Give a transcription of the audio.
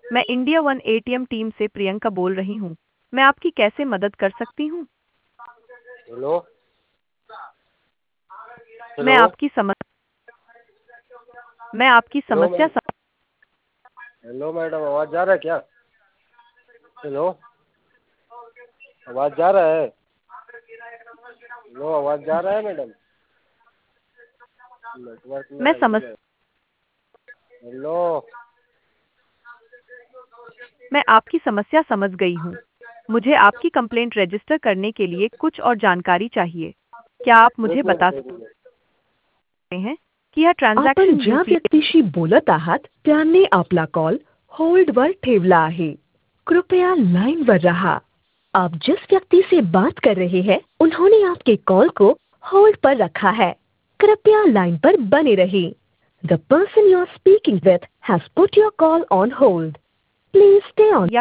मैं India one ATM team से प्रियंका बोल रही हूँ। मैं आपकी कैसे मदद कर सकती हूँ? हेलो। मैं हेलो। आपकी समझ मैं आपकी हेलो समस्या मैम। हेलो मैडम, आवाज़ जा रहा है क्या? हेलो, आवाज़ जा रहा है? हेलो, आवाज़ जा रहा है मैडम? नेटवर्क में मैं आइए समझ ना। हेलो। मैं आपकी समस्या समझ गई हूँ। मुझे आपकी कंप्लेंट रजिस्टर करने के लिए कुछ और जानकारी चाहिए। क्या आप मुझे एक बता मिनिट, एक सकते मिनिट। हैं कि यह आपण ट्रान्झॅक्शन ज्या व्यक्तीशी बोलत आहात त्याने आपला कॉल होल्डवर ठेवला आहे। कृपया लाइन पर रहा। आप जिस व्यक्ति से बात कर रहे हैं उन्होंने आपके कॉल को होल्ड पर रखा है। कृपया लाइन पर बने रहें। The person you are speaking with has put your call on hold. Please stay on.